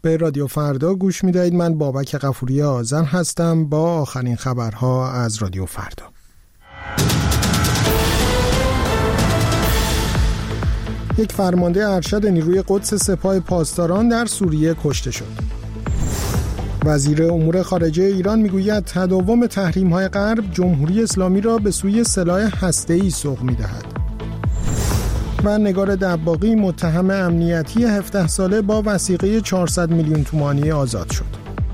به رادیو فردا گوش می‌دهید. من بابک غفوری آذر هستم با آخرین خبرها از رادیو فردا. یک فرمانده ارشد نیروی قدس سپاه پاسداران در سوریه کشته شد. وزیر امور خارجه ایران میگوید تداوم تحریم‌های غرب جمهوری اسلامی را به سوی سلاح هسته‌ای سوق می‌دهد. و نگار دباغی متهم امنیتی 17 ساله با وثیقه 400 میلیون تومانی آزاد شد.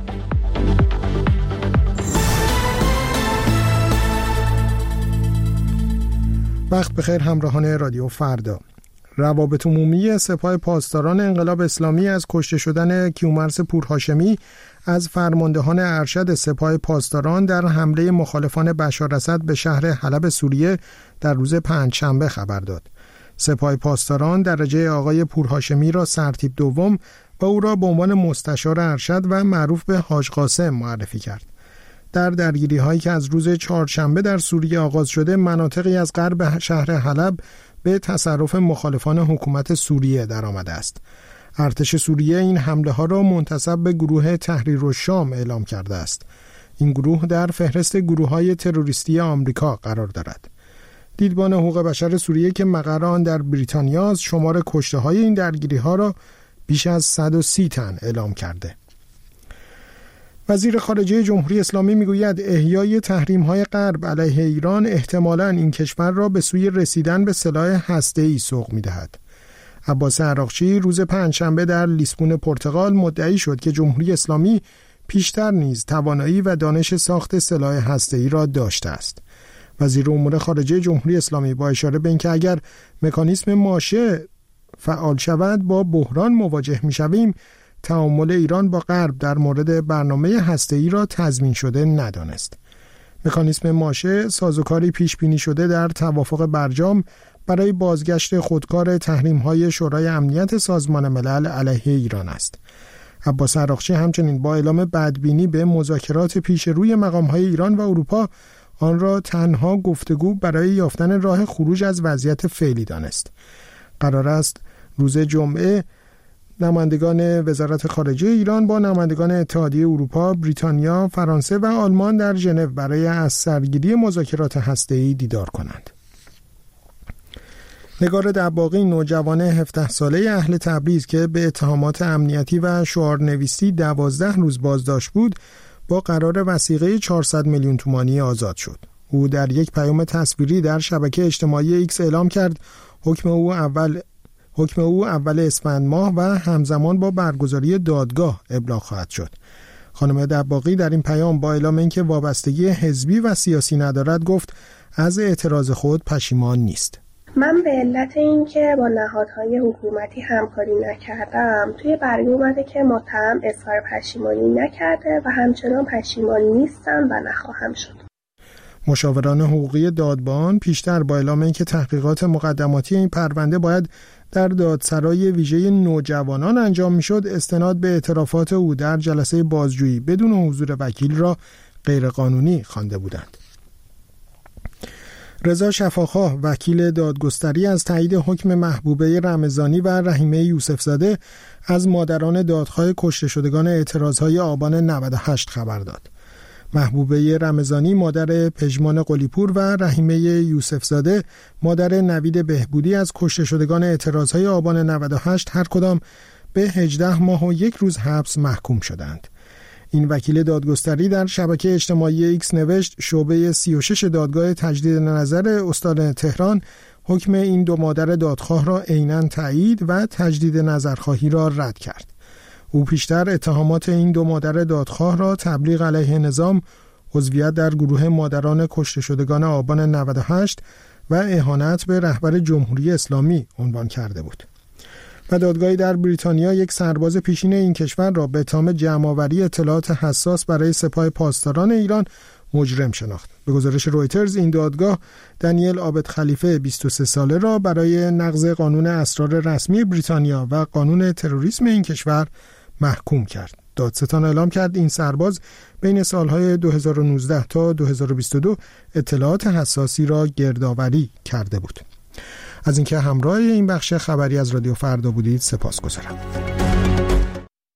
وقت بخیر همراهان رادیو فردا. روابط عمومی سپاه پاسداران انقلاب اسلامی از کشته شدن کیومرث پورهاشمی از فرماندهان ارشد سپاه پاسداران در حمله مخالفان بشار اسد به شهر حلب سوریه در روز پنجشنبه خبر داد. سپاه پاسداران درجه آقای پورهاشمی را سرتیپ دوم و او را به عنوان مستشار ارشد و معروف به حاج قاسم معرفی کرد. در درگیری هایی که از روز چهارشنبه در سوریه آغاز شده، مناطقی از غرب شهر حلب به تصرف مخالفان حکومت سوریه درآمده است. ارتش سوریه این حمله ها را منتسب به گروه تحریرالشام اعلام کرده است. این گروه در فهرست گروه‌های تروریستی آمریکا قرار دارد. دیدبان حقوق بشر سوریه که مقر آن در بریتانیا است، شمار کشته‌های این درگیری‌ها را بیش از 130 تن اعلام کرده. وزیر خارجه جمهوری اسلامی میگوید احیای تحریم‌های غرب علیه ایران احتمالاً این کشور را به سوی رسیدن به سلاح هسته‌ای سوق می‌دهد. عباس عراقچی روز پنجشنبه در لیسبون پرتغال مدعی شد که جمهوری اسلامی پیشتر نیز توانایی و دانش ساخت سلاح هسته‌ای را داشته است. وزیر امور خارجه جمهوری اسلامی با اشاره به اینکه اگر مکانیسم ماشه فعال شود با بحران مواجه می‌شویم، تعامل ایران با غرب در مورد برنامه هسته‌ای را تضمین شده ندانست. مکانیسم ماشه سازوکاری پیش بینی شده در توافق برجام برای بازگشت خودکار تحریم‌های شورای امنیت سازمان ملل علیه ایران است. عباس عراقچی همچنین با اعلام بدبینی به مذاکرات پیش روی مقام‌های ایران و اروپا آن را تنها گفتگو برای یافتن راه خروج از وضعیت فعلی دانست. قرار است روز جمعه نمایندگان وزارت خارجه ایران با نمایندگان اتحادیه اروپا، بریتانیا، فرانسه و آلمان در ژنو برای از سرگیری مذاکرات هسته‌ای دیدار کنند. نگار دباغی نوجوان 17 ساله اهل تبریز که به اتهامات امنیتی و شعارنویسی 12 روز بازداشت بود، با قرار وثیقه 400 میلیون تومانی آزاد شد. او در یک پیام تصویری در شبکه اجتماعی ایکس اعلام کرد حکم او اول اسفند ماه و همزمان با برگزاری دادگاه ابلاغ خواهد شد. خانم دباغی در این پیام با اعلام اینکه وابستگی حزبی و سیاسی ندارد گفت از اعتراض خود پشیمان نیست. من به علت اینکه با نهادهای حکومتی همکاری نکردم توی برگه اومده که متهم اظهار پشیمانی نکرده و همچنان پشیمان نیستم و نخواهم شد. مشاوران حقوقی دادبان پیشتر با اعلام اینکه تحقیقات مقدماتی این پرونده باید در دادسرای ویژه نوجوانان انجام میشد، استناد به اعترافات او در جلسه بازجویی بدون حضور وکیل را غیرقانونی خوانده بودند. رضا شفاخواه وکیل دادگستری از تایید حکم محبوبه رمضانی و رحیمه یوسفزاده از مادران دادخواه کشته شدگان اعتراضهای آبان 98 خبر داد. محبوبه رمضانی مادر پژمان قلیپور و رحیمه یوسفزاده مادر نوید بهبودی از کشته شدگان اعتراضهای آبان 98 هر کدام به 18 ماه و 1 روز حبس محکوم شدند. این وکیل دادگستری در شبکه اجتماعی ایکس نوشت شعبه 36 دادگاه تجدید نظر استان تهران حکم این دو مادر دادخواه را عیناً تایید و تجدید نظرخواهی را رد کرد. او پیشتر اتهامات این دو مادر دادخواه را تبلیغ علیه نظام، عضویت در گروه مادران کشته شدگان آبان 98 و اهانت به رهبر جمهوری اسلامی عنوان کرده بود. و دادگاهی در بریتانیا یک سرباز پیشین این کشور را به اتهام جمع‌آوری اطلاعات حساس برای سپاه پاسداران ایران مجرم شناخت. به گزارش رویترز این دادگاه دانیل عابد خلیفه 23 ساله را برای نقض قانون اسرار رسمی بریتانیا و قانون تروریسم این کشور محکوم کرد. دادستان اعلام کرد این سرباز بین سالهای 2019 تا 2022 اطلاعات حساسی را گردآوری کرده بود. از اینکه همراه این بخش خبری از رادیو فردا بودید سپاسگزارم.